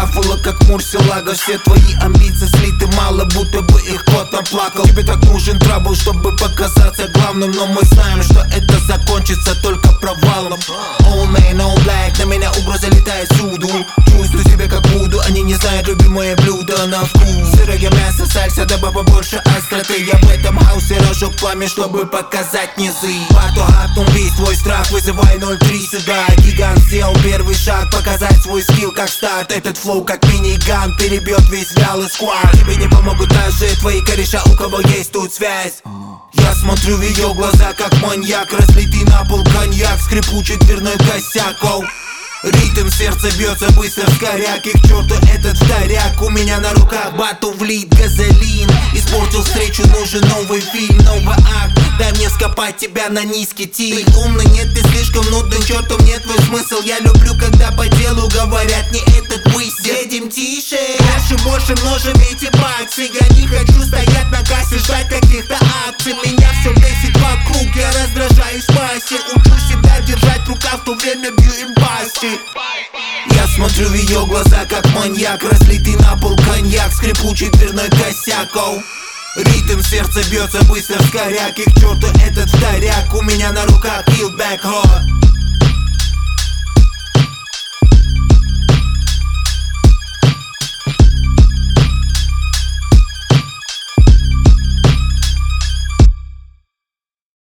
кафула, как Мурсилага. Все твои амбиции слиты, мало будто бы их кот оплакал. Тебе так нужен трабл, чтобы показаться главным, но мы знаем, что это закончится только провалом. All man, all black, на меня угроза летает всюду. Чувствую себя как Вуду, они не знают любимое блюдо на вкус. Сырое мясо, сальса, добавь побольше остроты. Я в этом хаусе разжег пламя, чтобы показать низы. Парту хапнул весь твой страх, вызывай 0-3 сюда. Гигант сделал первый шаг, показать свой скилл как старт. Этот флоу как миниган перебьет весь вялый сквад. Тебе не помогут даже твои кореша, у кого есть тут связь. Я смотрю в ее глаза, как маньяк. Разлитый на пол коньяк, скрипучий дверной косяк. Ритм сердца бьется быстро в коряк. И к черту этот вторяк. У меня на руках бату влит газолин. Испортил встречу, нужен новый фильм, новый акт. Дай мне скопать тебя на низкий тиль. Ты умный, нет, ты слишком нудный, чертом нет твой смысл. Я люблю, когда по делу говорят не этот выстрел. Едем тише, дальше больше множим эти баксы. Я не хочу стоять на кассе, ждать каких-то акций. Меня все бесит вокруг, я раздражаюсь в массе. Учу себя держать в руках, в то время бью импасти. Я смотрю в ее глаза, как маньяк. Разлитый на пол коньяк, скрипучий дверной косяк. Ритм сердца бьется быстро в коряк. И к черту этот вторяк. У меня на руках Kill Back Hard.